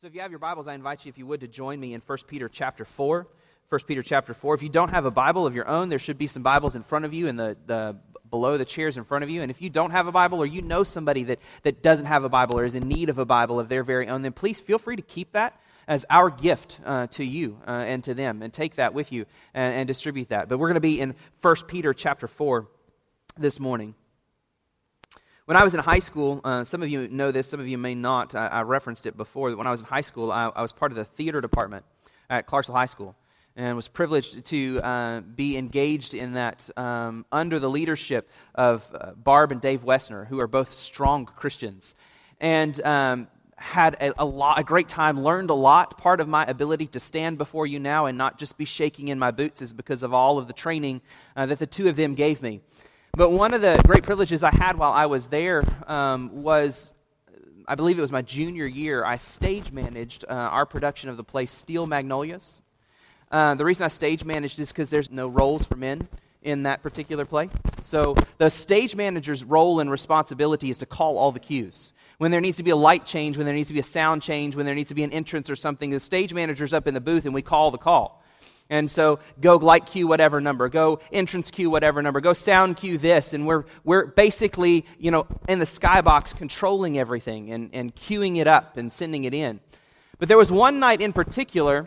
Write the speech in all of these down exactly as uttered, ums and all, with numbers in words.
So if you have your Bibles, I invite you, if you would, to join me in First Peter chapter four. First Peter chapter four. If you don't have a Bible of your own, there should be some Bibles in front of you and the, the below the chairs in front of you. And if you don't have a Bible, or you know somebody that, that doesn't have a Bible or is in need of a Bible of their very own, then please feel free to keep that as our gift uh, to you uh, and to them, and take that with you and, and distribute that. But we're going to be in First Peter chapter four this morning. When I was in high school, uh, some of you know this, some of you may not. I, I referenced it before. When I was in high school, I, I was part of the theater department at Clarksville High School, and was privileged to uh, be engaged in that um, under the leadership of uh, Barb and Dave Wessner, who are both strong Christians, and um, had a, a lot, a great time. Learned a lot. Part of my ability to stand before you now and not just be shaking in my boots is because of all of the training uh, that the two of them gave me. But one of the great privileges I had while I was there um, was, I believe it was my junior year, I stage managed uh, our production of the play Steel Magnolias. Uh, the reason I stage managed is because there's no roles for men in that particular play. So the stage manager's role and responsibility is to call all the cues. When there needs to be a light change, when there needs to be a sound change, when there needs to be an entrance or something, the stage manager's up in the booth and we call the call. And so, go light cue whatever number, go entrance cue whatever number, go sound cue this, and we're we're basically, you know, in the skybox controlling everything and, and queuing it up and sending it in. But there was one night in particular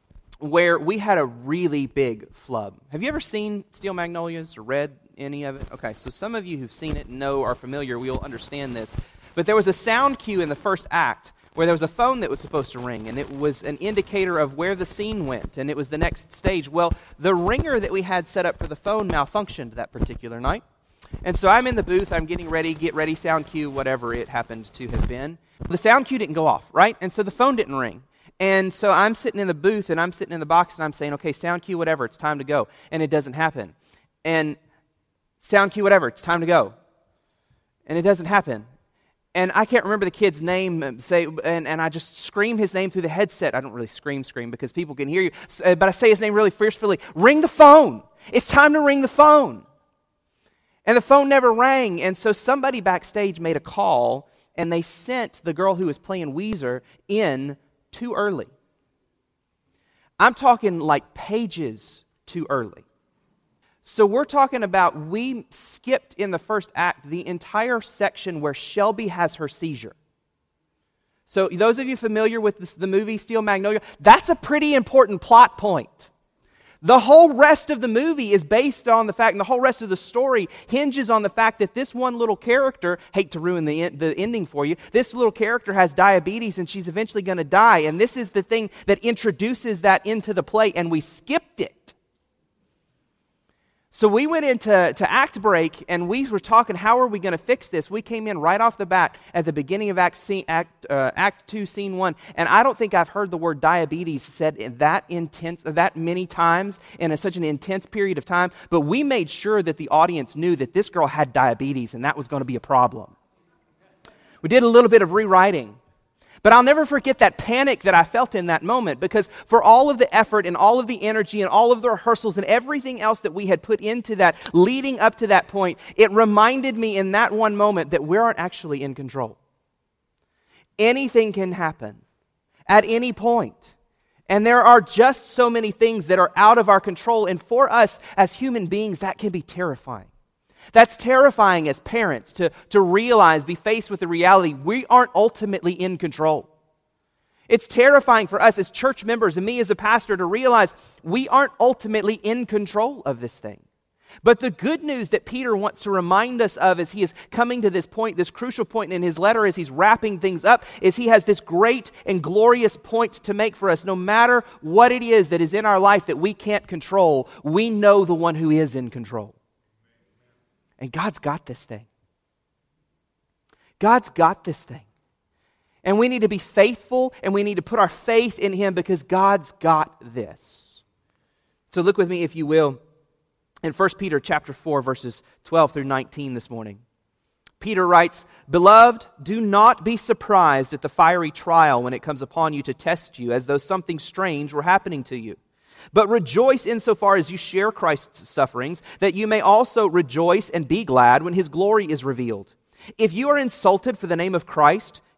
where we had a really big flub. Have you ever seen Steel Magnolias or read any of it? Okay, so some of you who've seen it and know, are familiar, will understand this. But there was a sound cue in the first act where there was a phone that was supposed to ring, and it was an indicator of where the scene went, and it was the next stage. Well, the ringer that we had set up for the phone malfunctioned that particular night. And so I'm in the booth, I'm getting ready, get ready, sound cue, whatever it happened to have been. The sound cue didn't go off, right? And so the phone didn't ring. And so I'm sitting in the booth, and I'm sitting in the box, and I'm saying, okay, sound cue, whatever, it's time to go. And it doesn't happen. And sound cue, whatever, it's time to go. And it doesn't happen. And I can't remember the kid's name, say, and, and I just scream his name through the headset. I don't really scream, scream, because people can hear you. But I say his name really forcefully. Ring the phone. It's time to ring the phone. And the phone never rang. And so somebody backstage made a call, and they sent the girl who was playing Weezer in too early. I'm talking like pages too early. So we're talking about, we skipped in the first act the entire section where Shelby has her seizure. So those of you familiar with this, the movie Steel Magnolia, that's a pretty important plot point. The whole rest of the movie is based on the fact, and the whole rest of the story hinges on the fact that this one little character, hate to ruin the, the ending for you, this little character has diabetes and she's eventually going to die. And this is the thing that introduces that into the play, and we skipped it. So we went into to act break, and we were talking, how are we going to fix this? We came in right off the bat at the beginning of Act, scene, act, uh, act two, Scene one, and I don't think I've heard the word diabetes said in that intense, that many times in a, such an intense period of time, but we made sure that the audience knew that this girl had diabetes, and that was going to be a problem. We did a little bit of rewriting. But I'll never forget that panic that I felt in that moment, because for all of the effort and all of the energy and all of the rehearsals and everything else that we had put into that leading up to that point, it reminded me in that one moment that we aren't actually in control. Anything can happen at any point. And there are just so many things that are out of our control. And for us as human beings, that can be terrifying. That's terrifying as parents to, to realize, be faced with the reality, we aren't ultimately in control. It's terrifying for us as church members and me as a pastor to realize we aren't ultimately in control of this thing. But the good news that Peter wants to remind us of as he is coming to this point, this crucial point in his letter as he's wrapping things up, is he has this great and glorious point to make for us. No matter what it is that is in our life that we can't control, we know the one who is in control. And God's got this thing. God's got this thing. And we need to be faithful, and we need to put our faith in Him, because God's got this. So look with me, if you will, in First Peter chapter four, verses twelve through nineteen this morning. Peter writes, "Beloved, do not be surprised at the fiery trial when it comes upon you to test you, as though something strange were happening to you. But rejoice insofar as you share Christ's sufferings, that you may also rejoice and be glad when His glory is revealed. If you are insulted for the name of Christ,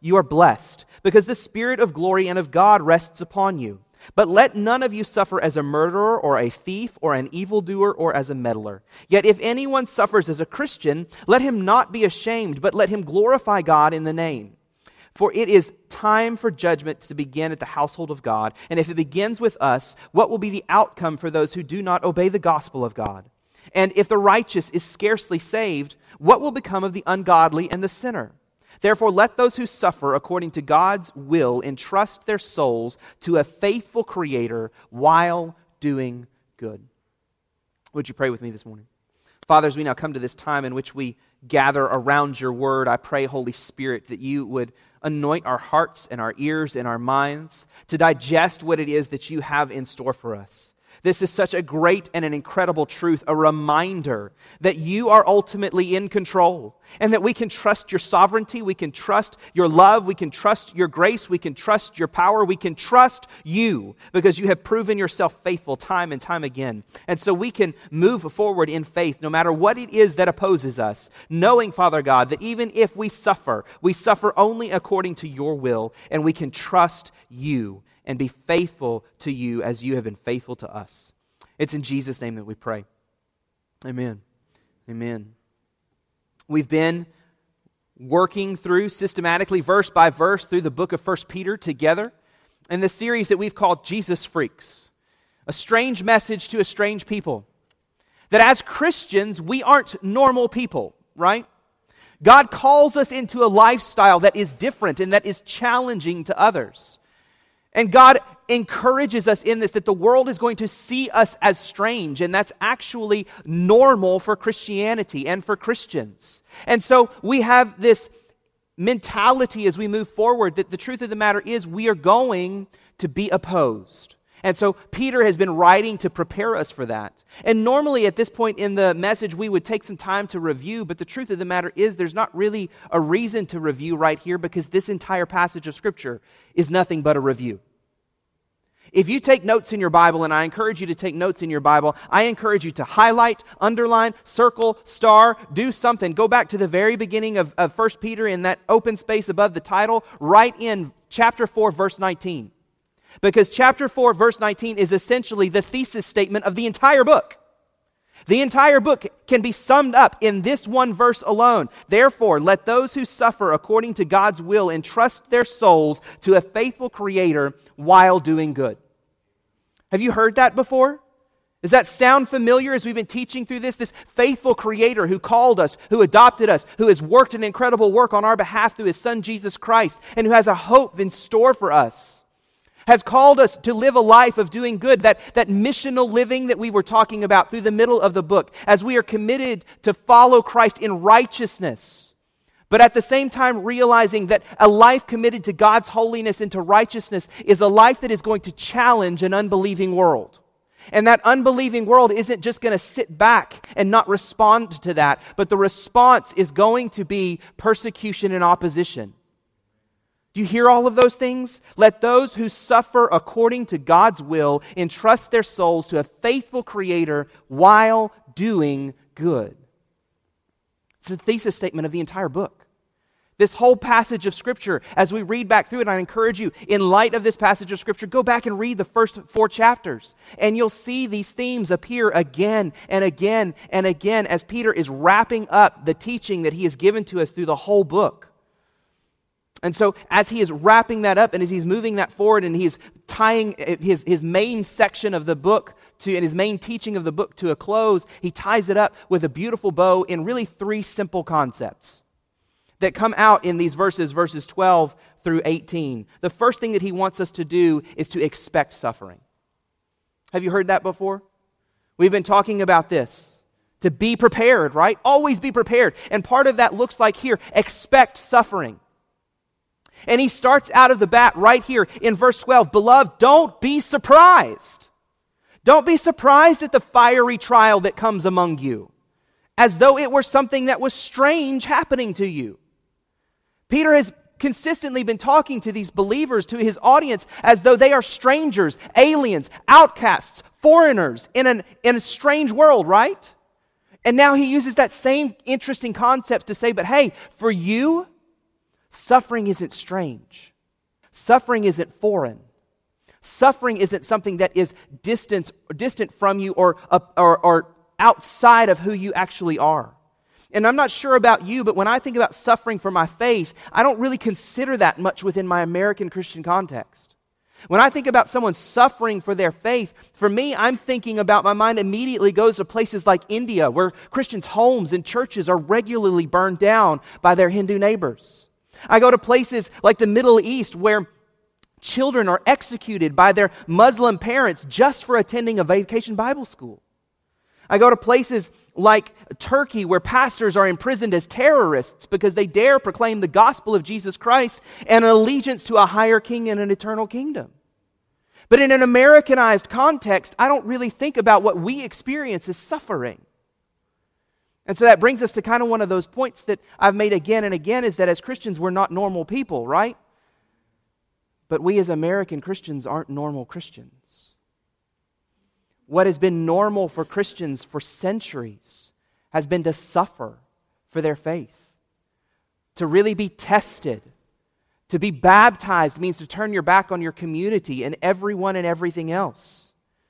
you are blessed, because the Spirit of glory and of God rests upon you. But let none of you suffer as a murderer or a thief or an evildoer or as a meddler. Yet if anyone suffers as a Christian, let him not be ashamed, but let him glorify God in the name. For it is time for judgment to begin at the household of God. And if it begins with us, what will be the outcome for those who do not obey the gospel of God? And if the righteous is scarcely saved, what will become of the ungodly and the sinner? Therefore, let those who suffer according to God's will entrust their souls to a faithful Creator while doing good. Would you pray with me this morning? Father, as we now come to this time in which we gather around your word, I pray, Holy Spirit, that you would anoint our hearts and our ears and our minds to digest what it is that you have in store for us. This is such a great and an incredible truth, a reminder that you are ultimately in control and that we can trust your sovereignty, we can trust your love, we can trust your grace, we can trust your power, we can trust you because you have proven yourself faithful time and time again. And so we can move forward in faith no matter what it is that opposes us, knowing, Father God, that even if we suffer, we suffer only according to your will, and we can trust you and be faithful to you as you have been faithful to us. It's in Jesus' name that we pray. Amen. Amen. We've been working through systematically, verse by verse, through the book of First Peter together in this series that we've called Jesus Freaks. A strange message to a strange people. That as Christians, we aren't normal people, right? God calls us into a lifestyle that is different and that is challenging to others. And God encourages us in this, that the world is going to see us as strange, and that's actually normal for Christianity and for Christians. And so we have this mentality as we move forward that the truth of the matter is we are going to be opposed. And so Peter has been writing to prepare us for that. And normally at this point in the message we would take some time to review, but the truth of the matter is there's not really a reason to review right here because this entire passage of Scripture is nothing but a review. If you take notes in your Bible, and I encourage you to take notes in your Bible, I encourage you to highlight, underline, circle, star, do something. Go back to the very beginning of, of First Peter in that open space above the title, write in chapter four, verse nineteen. Because chapter four, verse nineteen is essentially the thesis statement of the entire book. The entire book can be summed up in this one verse alone. Therefore, let those who suffer according to God's will entrust their souls to a faithful Creator while doing good. Have you heard that before? Does that sound familiar as we've been teaching through this? This faithful Creator who called us, who adopted us, who has worked an incredible work on our behalf through His Son Jesus Christ, and who has a hope in store for us, has called us to live a life of doing good, that, that missional living that we were talking about through the middle of the book, as we are committed to follow Christ in righteousness, but at the same time realizing that a life committed to God's holiness and to righteousness is a life that is going to challenge an unbelieving world. And that unbelieving world isn't just going to sit back and not respond to that, but the response is going to be persecution and opposition. Do you hear all of those things? Let those who suffer according to God's will entrust their souls to a faithful Creator while doing good. It's a thesis statement of the entire book. This whole passage of Scripture, as we read back through it, I encourage you, in light of this passage of Scripture, go back and read the first four chapters. And you'll see these themes appear again and again and again as Peter is wrapping up the teaching that he has given to us through the whole book. And so as he is wrapping that up and as he's moving that forward and he's tying his, his main section of the book to, and his main teaching of the book to a close, he ties it up with a beautiful bow in really three simple concepts that come out in these verses, verses twelve through eighteen. The first thing that he wants us to do is to expect suffering. Have you heard that before? We've been talking about this. To be prepared, right? Always be prepared. And part of that looks like here, expect suffering. And he starts out of the bat right here in verse twelve. Beloved, don't be surprised. Don't be surprised at the fiery trial that comes among you, as though it were something that was strange happening to you. Peter has consistently been talking to these believers, to his audience, as though they are strangers, aliens, outcasts, foreigners in, an, in a strange world, right? And now he uses that same interesting concept to say, but hey, for you, Suffering isn't strange. Suffering isn't foreign. Suffering isn't something that is distant, distant from you or, or, or outside of who you actually are. And I'm not sure about you, but when I think about suffering for my faith, I don't really consider that much within my American Christian context. When I think about someone suffering for their faith, for me, I'm thinking about, my mind immediately goes to places like India, where Christians' homes and churches are regularly burned down by their Hindu neighbors. I go to places like the Middle East, where children are executed by their Muslim parents just for attending a vacation Bible school. I go to places like Turkey, where pastors are imprisoned as terrorists because they dare proclaim the gospel of Jesus Christ and an allegiance to a higher king and an eternal kingdom. But in an Americanized context, I don't really think about what we experience as suffering. And so that brings us to kind of one of those points that I've made again and again, is that as Christians, we're not normal people, right? But we as American Christians aren't normal Christians. What has been normal for Christians for centuries has been to suffer for their faith. To really be tested. To be baptized means to turn your back on your community and everyone and everything else.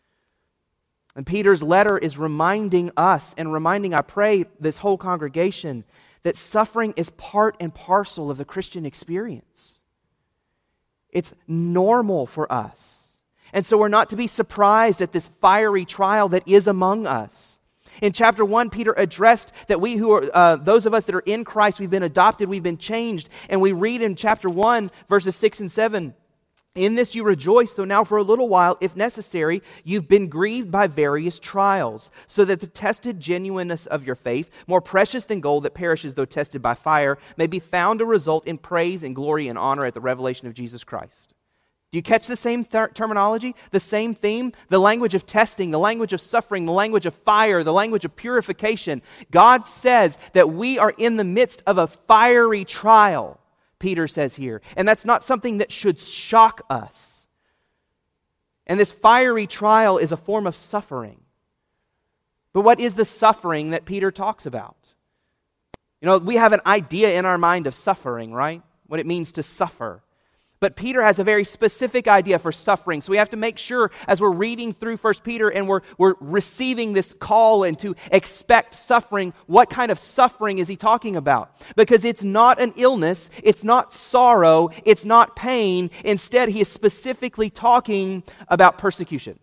And Peter's letter is reminding us and reminding, I pray, this whole congregation that suffering is part and parcel of the Christian experience. It's normal for us. And so we're not to be surprised at this fiery trial that is among us. In chapter one, Peter addressed that we who are, uh, those of us that are in Christ, we've been adopted, we've been changed. And we read in chapter one, verses six and seven, "In this you rejoice, though now for a little while, if necessary, you've been grieved by various trials, so that the tested genuineness of your faith, more precious than gold that perishes though tested by fire, may be found to result in praise and glory and honor at the revelation of Jesus Christ." Do you catch the same th- terminology? The same theme? The language of testing, the language of suffering, the language of fire, the language of purification. God says that we are in the midst of a fiery trial, Peter says here. And that's not something that should shock us. And this fiery trial is a form of suffering. But what is the suffering that Peter talks about? You know, we have an idea in our mind of suffering, right? What it means to suffer. But Peter has a very specific idea for suffering. So we have to make sure as we're reading through First Peter and we're, we're receiving this call and to expect suffering, what kind of suffering is he talking about? Because it's not an illness, it's not sorrow, it's not pain. Instead, he is specifically talking about persecution.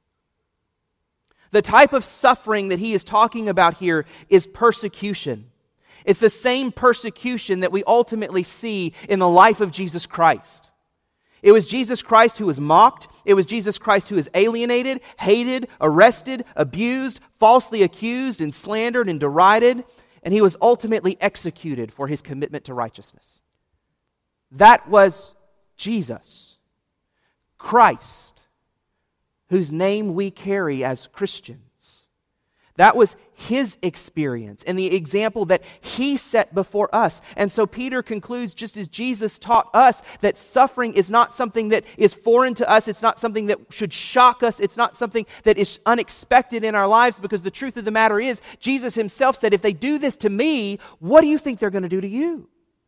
The type of suffering that he is talking about here is persecution. It's the same persecution that we ultimately see in the life of Jesus Christ. It was Jesus Christ who was mocked. It was Jesus Christ who was alienated, hated, arrested, abused, falsely accused, and slandered and derided. And he was ultimately executed for his commitment to righteousness. That was Jesus, Christ, whose name we carry as Christians. That was his experience and the example that he set before us. And so Peter concludes, just as Jesus taught us, that suffering is not something that is foreign to us. It's not something that should shock us. It's not something that is unexpected in our lives, because the truth of the matter is, Jesus himself said, if they do this to me, what do you think they're going to do to you?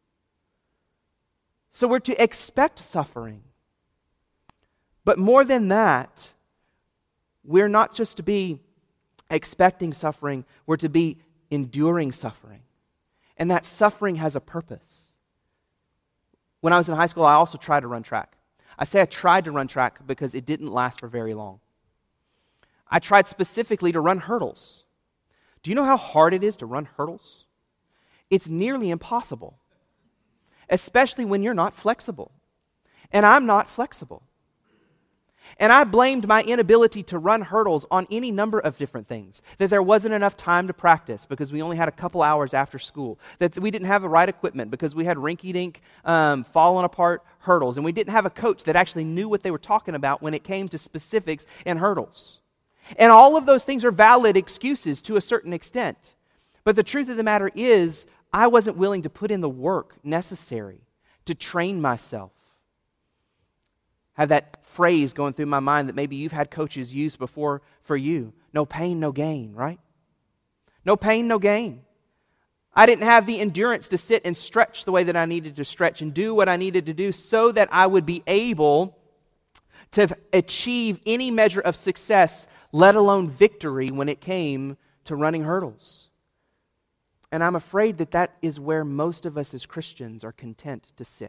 So we're to expect suffering. But more than that, we're not just to be expecting suffering, we're to be enduring suffering. And that suffering has a purpose. When I was in high school, I also tried to run track. I say I tried to run track because it didn't last for very long. I tried specifically to run hurdles. Do you know how hard it is to run hurdles? It's nearly impossible, especially when you're not flexible. And I'm not flexible. And I blamed my inability to run hurdles on any number of different things. That there wasn't enough time to practice because we only had a couple hours after school. That we didn't have the right equipment because we had rinky-dink, um, fallen apart hurdles. And we didn't have a coach that actually knew what they were talking about when it came to specifics in hurdles. And all of those things are valid excuses to a certain extent. But the truth of the matter is, I wasn't willing to put in the work necessary to train myself. Have that phrase going through my mind that maybe you've had coaches use before for you. No pain, no gain, right? No pain, no gain. I didn't have the endurance to sit and stretch the way that I needed to stretch and do what I needed to do so that I would be able to achieve any measure of success, let alone victory, when it came to running hurdles. And I'm afraid that that is where most of us as Christians are content to sit.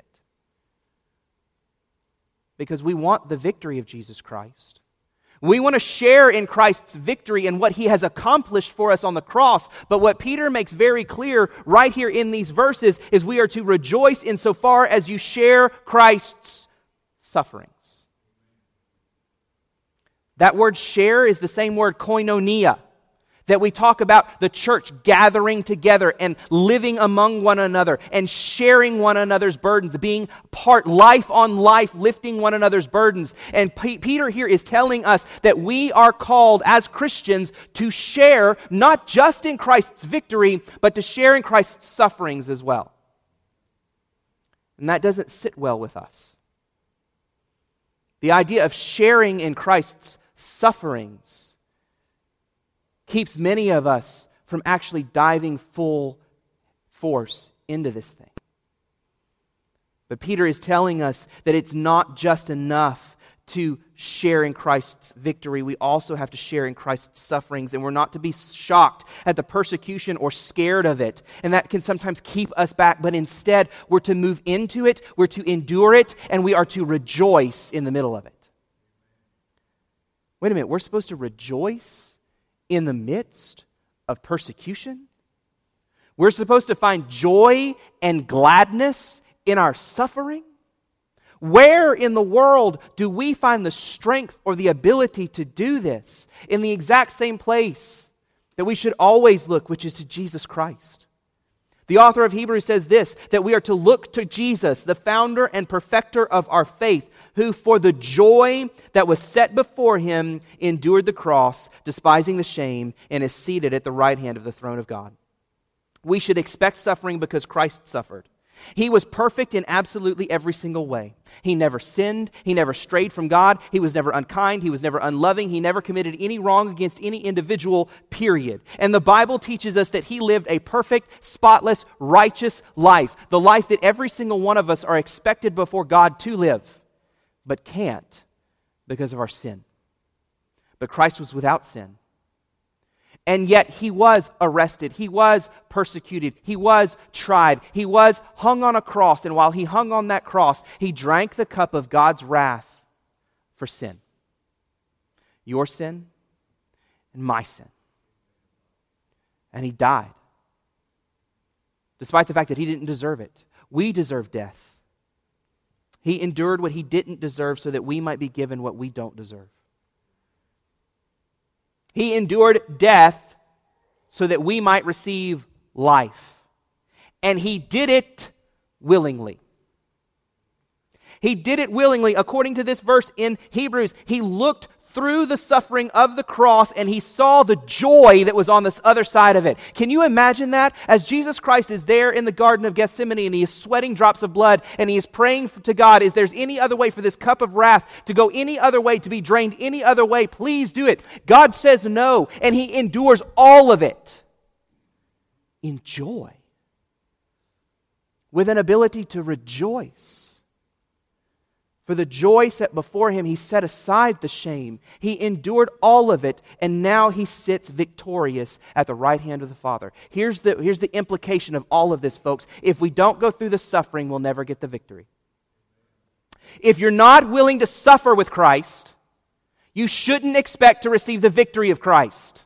Because we want the victory of Jesus Christ. We want to share in Christ's victory and what He has accomplished for us on the cross. But what Peter makes very clear right here in these verses is we are to rejoice insofar as you share Christ's sufferings. That word share is the same word koinonia, that we talk about the church gathering together and living among one another and sharing one another's burdens, being part, life on life, lifting one another's burdens. And P- Peter here is telling us that we are called as Christians to share not just in Christ's victory, but to share in Christ's sufferings as well. And that doesn't sit well with us. The idea of sharing in Christ's sufferings keeps many of us from actually diving full force into this thing. But Peter is telling us that it's not just enough to share in Christ's victory. We also have to share in Christ's sufferings, and we're not to be shocked at the persecution or scared of it. And that can sometimes keep us back, but instead we're to move into it, we're to endure it, and we are to rejoice in the middle of it. Wait a minute, we're supposed to rejoice in the midst of persecution? We're supposed to find joy and gladness in our suffering? Where in the world do we find the strength or the ability to do this? In the exact same place that we should always look, which is to Jesus Christ. The author of Hebrews says this, that we are to look to Jesus, the founder and perfecter of our faith, who for the joy that was set before Him endured the cross, despising the shame, and is seated at the right hand of the throne of God. We should expect suffering because Christ suffered. He was perfect in absolutely every single way. He never sinned. He never strayed from God. He was never unkind. He was never unloving. He never committed any wrong against any individual, period. And the Bible teaches us that He lived a perfect, spotless, righteous life. The life that every single one of us are expected before God to live, but can't because of our sin. But Christ was without sin. And yet He was arrested, He was persecuted, He was tried, He was hung on a cross, and while He hung on that cross, He drank the cup of God's wrath for sin. Your sin and my sin. And He died. Despite the fact that He didn't deserve it. We deserve death. He endured what He didn't deserve so that we might be given what we don't deserve. He endured death so that we might receive life. And He did it willingly. He did it willingly. According to this verse in Hebrews, He looked through the suffering of the cross and He saw the joy that was on this other side of it. Can you imagine that? As Jesus Christ is there in the Garden of Gethsemane and He is sweating drops of blood and He is praying to God, is there any other way for this cup of wrath to go any other way, to be drained any other way? Please do it. God says no, and He endures all of it in joy, with an ability to rejoice. For the joy set before Him, He set aside the shame. He endured all of it, and now He sits victorious at the right hand of the Father. Here's the, here's the implication of all of this, folks. If we don't go through the suffering, we'll never get the victory. If you're not willing to suffer with Christ, you shouldn't expect to receive the victory of Christ.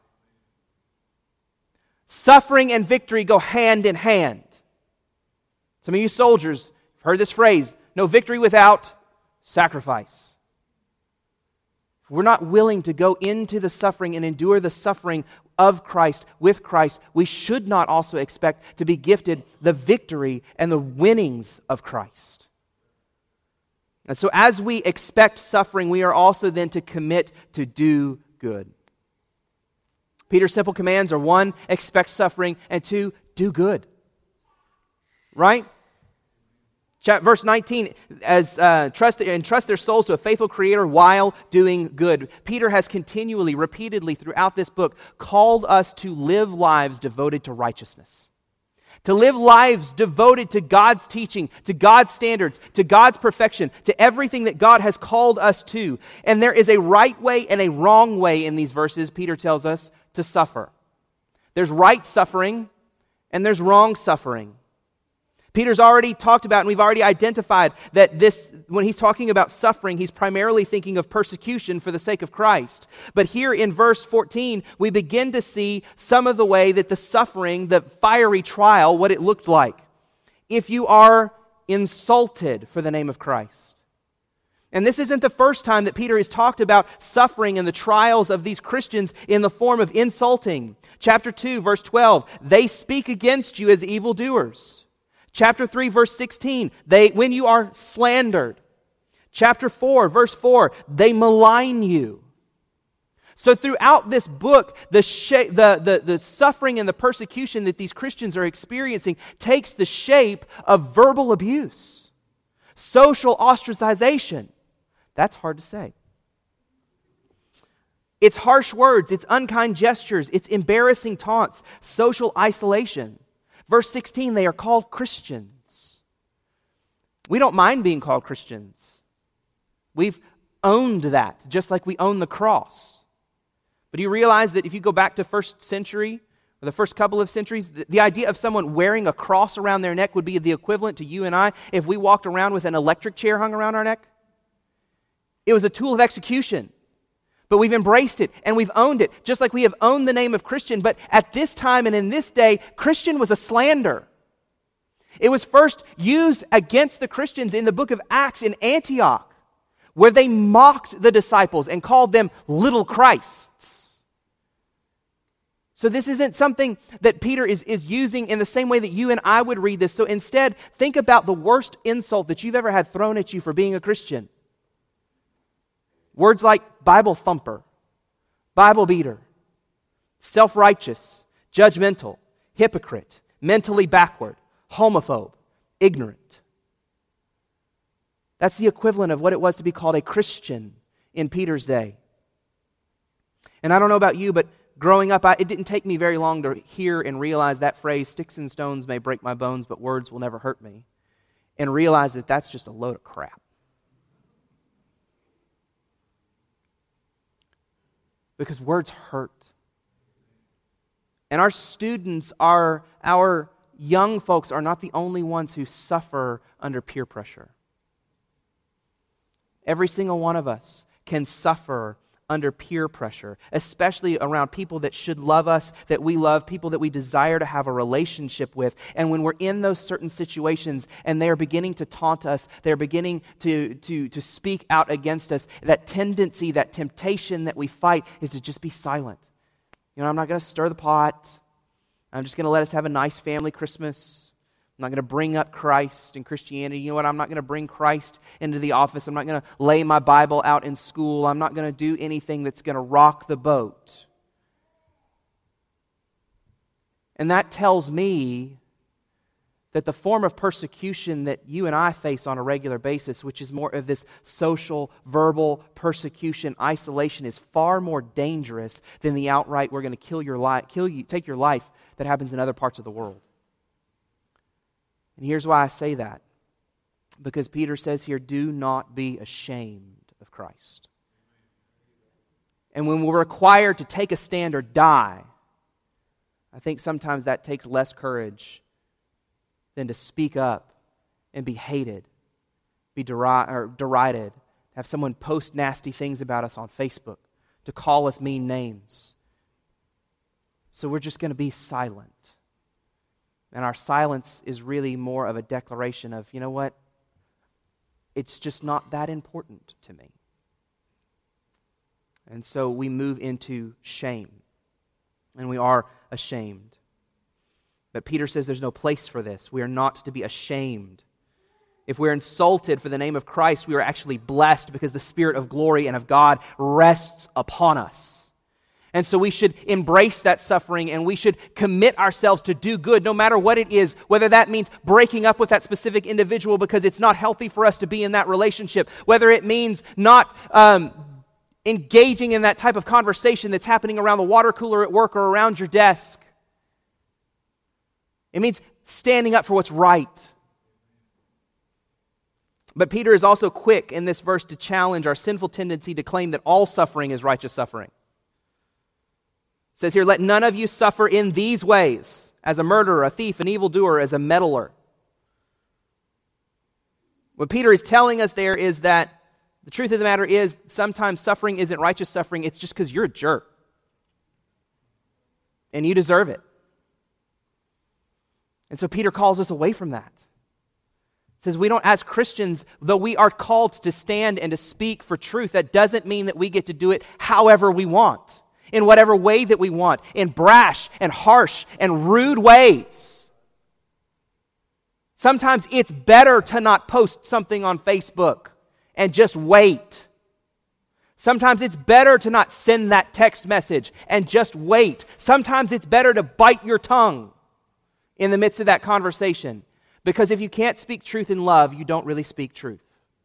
Suffering and victory go hand in hand. Some of you soldiers have heard this phrase, no victory without sacrifice. If we're not willing to go into the suffering and endure the suffering of Christ, with Christ, we should not also expect to be gifted the victory and the winnings of Christ. And so as we expect suffering, we are also then to commit to do good. Peter's simple commands are one, expect suffering, and two, do good. Right? Verse nineteen, as uh, trust entrust their souls to a faithful Creator while doing good. Peter has continually, repeatedly throughout this book called us to live lives devoted to righteousness, To live lives devoted to God's teaching, to God's standards, to God's perfection, to everything that God has called us to. And there is a right way and a wrong way in these verses, Peter tells us, to suffer. There's right suffering and there's wrong suffering. Peter's already talked about, and we've already identified that this, when he's talking about suffering, he's primarily thinking of persecution for the sake of Christ. But here in verse fourteen, we begin to see some of the way that the suffering, the fiery trial, what it looked like. If you are insulted for the name of Christ. And this isn't the first time that Peter has talked about suffering and the trials of these Christians in the form of insulting. Chapter two, verse twelve, they speak against you as evildoers. Chapter three, verse sixteen, they, when you are slandered. Chapter four, verse four, they malign you. So throughout this book, the, sh- the, the, the suffering and the persecution that these Christians are experiencing takes the shape of verbal abuse, social ostracization. That's hard to say. It's harsh words, it's unkind gestures, it's embarrassing taunts, social isolation. Verse sixteen, they are called Christians. We don't mind being called Christians. We've owned that, just like we own the cross. But do you realize that if you go back to first century, or the first couple of centuries, the, the idea of someone wearing a cross around their neck would be the equivalent to you and I if we walked around with an electric chair hung around our neck? It was a tool of execution. But we've embraced it and we've owned it, just like we have owned the name of Christian. But at this time and in this day, Christian was a slander. It was first used against the Christians in the book of Acts in Antioch, where they mocked the disciples and called them little Christs. So this isn't something that Peter is, is using in the same way that you and I would read this. So instead, think about the worst insult that you've ever had thrown at you for being a Christian. Words like Bible thumper, Bible beater, self-righteous, judgmental, hypocrite, mentally backward, homophobe, ignorant. That's the equivalent of what it was to be called a Christian in Peter's day. And I don't know about you, but growing up, I, it didn't take me very long to hear and realize that phrase, sticks and stones may break my bones, but words will never hurt me, and realize that that's just a load of crap. Because words hurt. And our students, are, our young folks are not the only ones who suffer under peer pressure. Every single one of us can suffer under peer pressure, especially around people that should love us, that we love, people that we desire to have a relationship with. And when we're in those certain situations and they are beginning to taunt us, they're beginning to, to, to speak out against us, that tendency, that temptation that we fight is to just be silent. You know, I'm not going to stir the pot. I'm just going to let us have a nice family Christmas. I'm not going to bring up Christ and Christianity. You know what? I'm not going to bring Christ into the office. I'm not going to lay my Bible out in school. I'm not going to do anything that's going to rock the boat. And that tells me that the form of persecution that you and I face on a regular basis, which is more of this social, verbal persecution, isolation, is far more dangerous than the outright, we're going to kill your life, kill you, take your life, that happens in other parts of the world. And here's why I say that. Because Peter says here, do not be ashamed of Christ. And when we're required to take a stand or die, I think sometimes that takes less courage than to speak up and be hated, be deri- or derided, have someone post nasty things about us on Facebook, to call us mean names. So we're just going to be silent. And our silence is really more of a declaration of, you know what? It's just not that important to me. And so we move into shame. And we are ashamed. But Peter says there's no place for this. We are not to be ashamed. If we're insulted for the name of Christ, we are actually blessed because the Spirit of glory and of God rests upon us. And so we should embrace that suffering and we should commit ourselves to do good no matter what it is, whether that means breaking up with that specific individual because it's not healthy for us to be in that relationship, whether it means not um, engaging in that type of conversation that's happening around the water cooler at work or around your desk. It means standing up for what's right. But Peter is also quick in this verse to challenge our sinful tendency to claim that all suffering is righteous suffering. It says here, let none of you suffer in these ways, as a murderer, a thief, an evildoer, as a meddler. What Peter is telling us there is that the truth of the matter is sometimes suffering isn't righteous suffering, it's just because you're a jerk. And you deserve it. And so Peter calls us away from that. It says we don't, as Christians, though we are called to stand and to speak for truth, that doesn't mean that we get to do it however we want, in whatever way that we want, in brash and harsh and rude ways. Sometimes it's better to not post something on Facebook and just wait. Sometimes it's better to not send that text message and just wait. Sometimes it's better to bite your tongue in the midst of that conversation. Because if you can't speak truth in love, you don't really speak truth.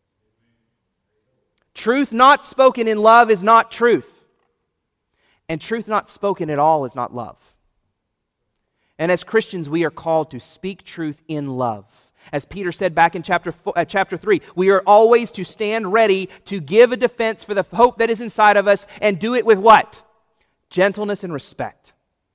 Truth not spoken in love is not truth. And truth not spoken at all is not love. And as Christians, we are called to speak truth in love. As Peter said back in chapter four, uh, chapter three, we are always to stand ready to give a defense for the hope that is inside of us, and do it with what? Gentleness and respect.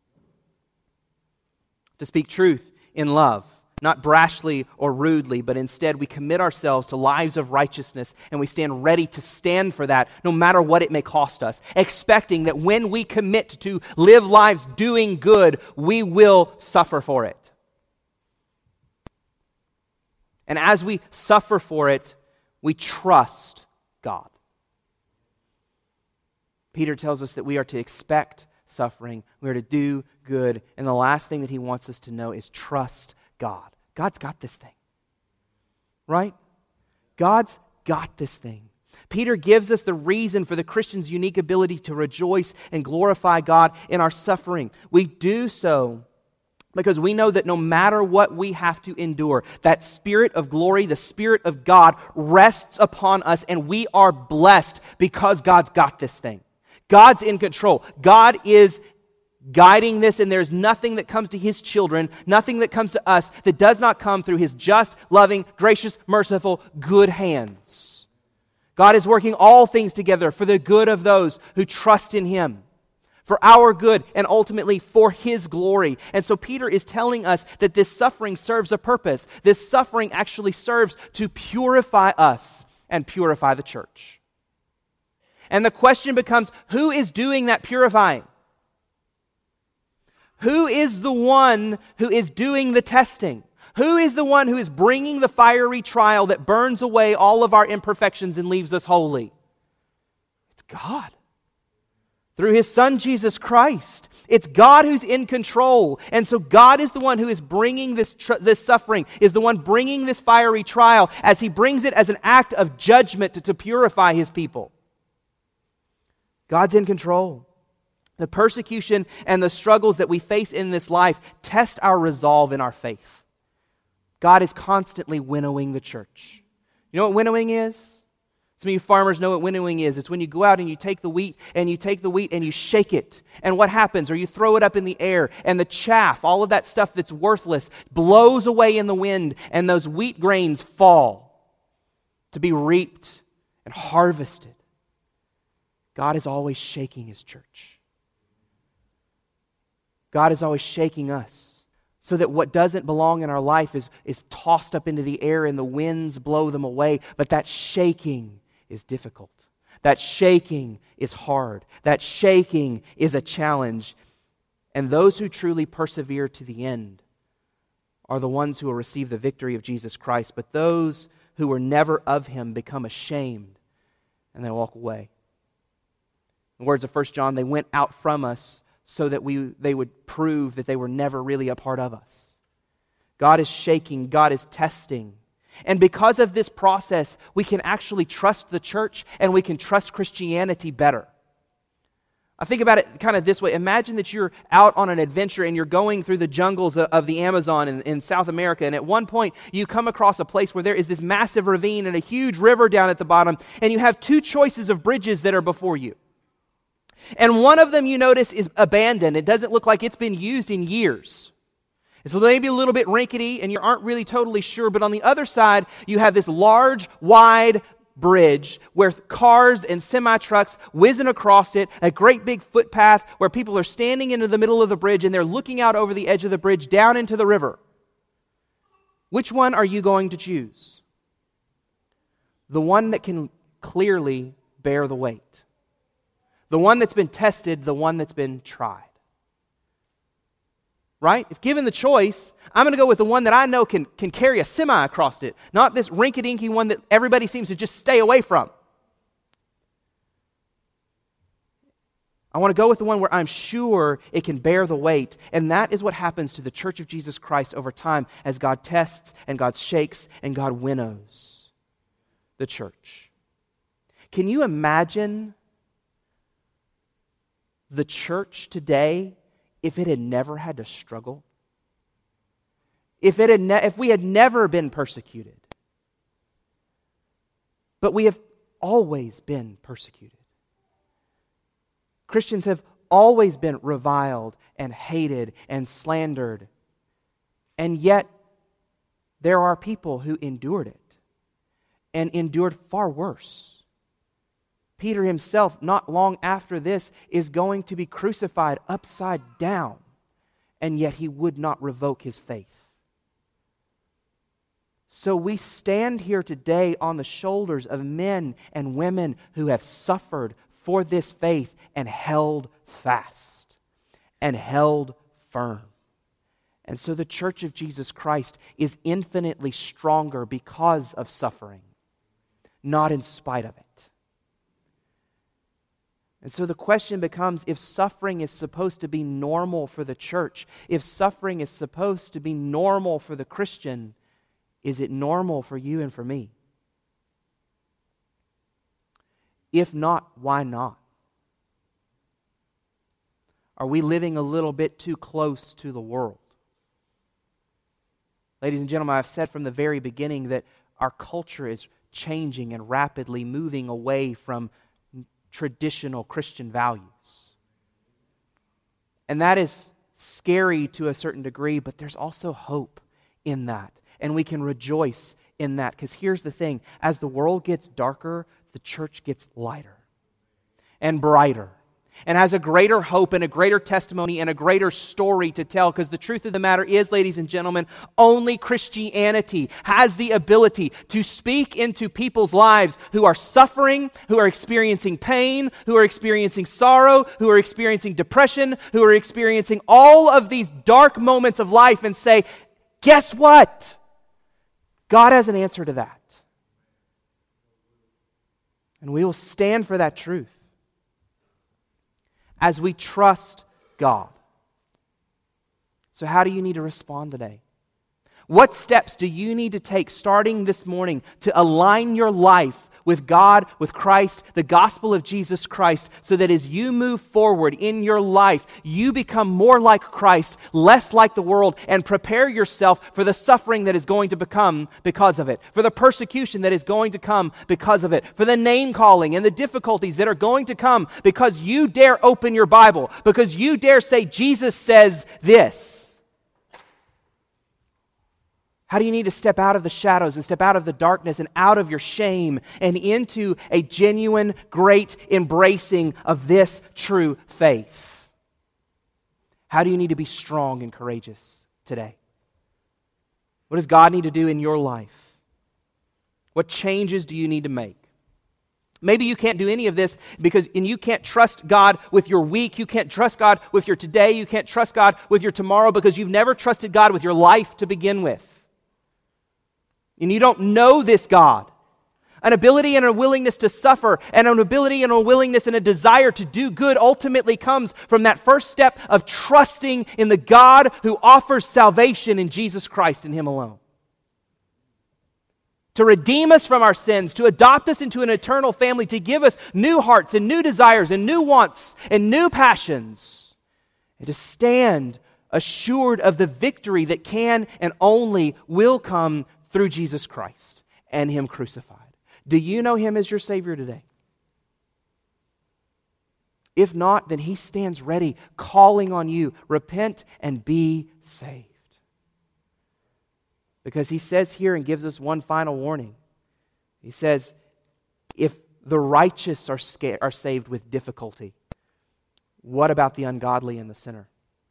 To speak truth in love. Not brashly or rudely, but instead we commit ourselves to lives of righteousness, and we stand ready to stand for that no matter what it may cost us, expecting that when we commit to live lives doing good, we will suffer for it. And as we suffer for it, we trust God. Peter tells us that we are to expect suffering, we are to do good, and the last thing that he wants us to know is trust God. God's got this thing. Right? God's got this thing. Peter gives us the reason for the Christian's unique ability to rejoice and glorify God in our suffering. We do so because we know that no matter what we have to endure, that Spirit of glory, the Spirit of God, rests upon us, and we are blessed because God's got this thing. God's in control. God is guiding this, and there's nothing that comes to His children, nothing that comes to us that does not come through His just, loving, gracious, merciful, good hands. God is working all things together for the good of those who trust in Him, for our good, and ultimately for His glory. And so Peter is telling us that this suffering serves a purpose. This suffering actually serves to purify us and purify the church. And the question becomes, who is doing that purifying? Who is the one who is doing the testing? Who is the one who is bringing the fiery trial that burns away all of our imperfections and leaves us holy? It's God. Through His Son, Jesus Christ. It's God who's in control. And so God is the one who is bringing this, tr- this suffering, is the one bringing this fiery trial as He brings it as an act of judgment to, to purify His people. God's in control. The persecution and the struggles that we face in this life test our resolve in our faith. God is constantly winnowing the church. You know what winnowing is? Some of you farmers know what winnowing is. It's when you go out and you take the wheat and you take the wheat and you shake it. And what happens? Or you throw it up in the air and the chaff, all of that stuff that's worthless, blows away in the wind, and those wheat grains fall to be reaped and harvested. God is always shaking His church. God is always shaking us so that what doesn't belong in our life is, is tossed up into the air and the winds blow them away. But that shaking is difficult. That shaking is hard. That shaking is a challenge. And those who truly persevere to the end are the ones who will receive the victory of Jesus Christ. But those who were never of Him become ashamed and they walk away. In the words of First John, they went out from us so that we they would prove that they were never really a part of us. God is shaking, God is testing. And because of this process, we can actually trust the church and we can trust Christianity better. I think about it kind of this way. Imagine that you're out on an adventure and you're going through the jungles of the Amazon in, in South America, and at one point you come across a place where there is this massive ravine and a huge river down at the bottom, and you have two choices of bridges that are before you. And one of them, you notice, is abandoned. It doesn't look like it's been used in years. It's maybe a little bit rinkety and you aren't really totally sure, but on the other side, you have this large, wide bridge where cars and semi-trucks whizzing across it, a great big footpath where people are standing into the middle of the bridge and they're looking out over the edge of the bridge down into the river. Which one are you going to choose? The one that can clearly bear the weight. The one that's been tested, the one that's been tried. Right? If given the choice, I'm going to go with the one that I know can, can carry a semi across it, not this rinky-dinky one that everybody seems to just stay away from. I want to go with the one where I'm sure it can bear the weight. And that is what happens to the Church of Jesus Christ over time as God tests and God shakes and God winnows the church. Can you imagine the church today if it had never had to struggle? If it had ne- if we had never been persecuted? But we have always been persecuted. Christians have always been reviled and hated and slandered. And yet, there are people who endured it and endured far worse. Peter himself, not long after this, is going to be crucified upside down, and yet he would not revoke his faith. So we stand here today on the shoulders of men and women who have suffered for this faith and held fast and held firm. And so the Church of Jesus Christ is infinitely stronger because of suffering, not in spite of it. And so the question becomes, if suffering is supposed to be normal for the church, if suffering is supposed to be normal for the Christian, is it normal for you and for me? If not, why not? Are we living a little bit too close to the world? Ladies and gentlemen, I've said from the very beginning that our culture is changing and rapidly moving away from traditional Christian values. And that is scary to a certain degree, but there's also hope in that. And we can rejoice in that. Because here's the thing, as the world gets darker, the church gets lighter and brighter and has a greater hope and a greater testimony and a greater story to tell. Because the truth of the matter is, ladies and gentlemen, only Christianity has the ability to speak into people's lives who are suffering, who are experiencing pain, who are experiencing sorrow, who are experiencing depression, who are experiencing all of these dark moments of life and say, guess what? God has an answer to that. And we will stand for that truth as we trust God. So how do you need to respond today? What steps do you need to take starting this morning to align your life with God, with Christ, the gospel of Jesus Christ, so that as you move forward in your life, you become more like Christ, less like the world, and prepare yourself for the suffering that is going to become because of it, for the persecution that is going to come because of it, for the name calling and the difficulties that are going to come because you dare open your Bible, because you dare say, Jesus says this. How do you need to step out of the shadows and step out of the darkness and out of your shame and into a genuine, great embracing of this true faith? How do you need to be strong and courageous today? What does God need to do in your life? What changes do you need to make? Maybe you can't do any of this because and you can't trust God with your week. You can't trust God with your today. You can't trust God with your tomorrow because you've never trusted God with your life to begin with. And you don't know this God. An ability and a willingness to suffer and an ability and a willingness and a desire to do good ultimately comes from that first step of trusting in the God who offers salvation in Jesus Christ and Him alone. To redeem us from our sins, to adopt us into an eternal family, to give us new hearts and new desires and new wants and new passions, and to stand assured of the victory that can and only will come through Jesus Christ and Him crucified. Do you know Him as your Savior today? If not, then He stands ready, calling on you, repent and be saved. Because he says here and gives us one final warning. He says, if the righteous are, sca- are saved with difficulty, what about the ungodly and the sinner?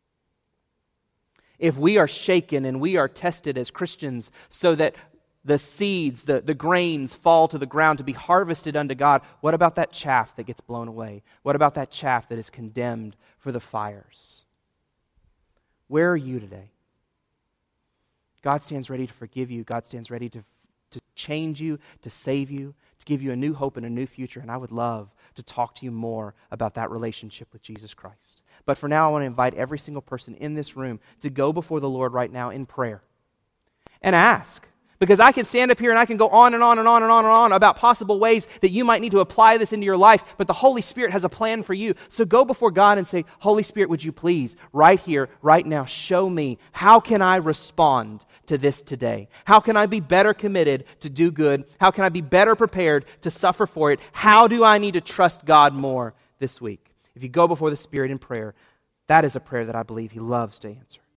If we are shaken and we are tested as Christians so that the seeds, the, the grains fall to the ground to be harvested unto God, what about that chaff that gets blown away? What about that chaff that is condemned for the fires? Where are you today? God stands ready to forgive you. God stands ready to, to change you, to save you, to give you a new hope and a new future. And I would love to talk to you more about that relationship with Jesus Christ. But for now, I want to invite every single person in this room to go before the Lord right now in prayer and ask. Because I can stand up here and I can go on and on and on and on and on about possible ways that you might need to apply this into your life, but the Holy Spirit has a plan for you. So go before God and say, Holy Spirit, would you please, right here, right now, show me how can I respond to this today? How can I be better committed to do good? How can I be better prepared to suffer for it? How do I need to trust God more this week? If you go before the Spirit in prayer, that is a prayer that I believe He loves to answer.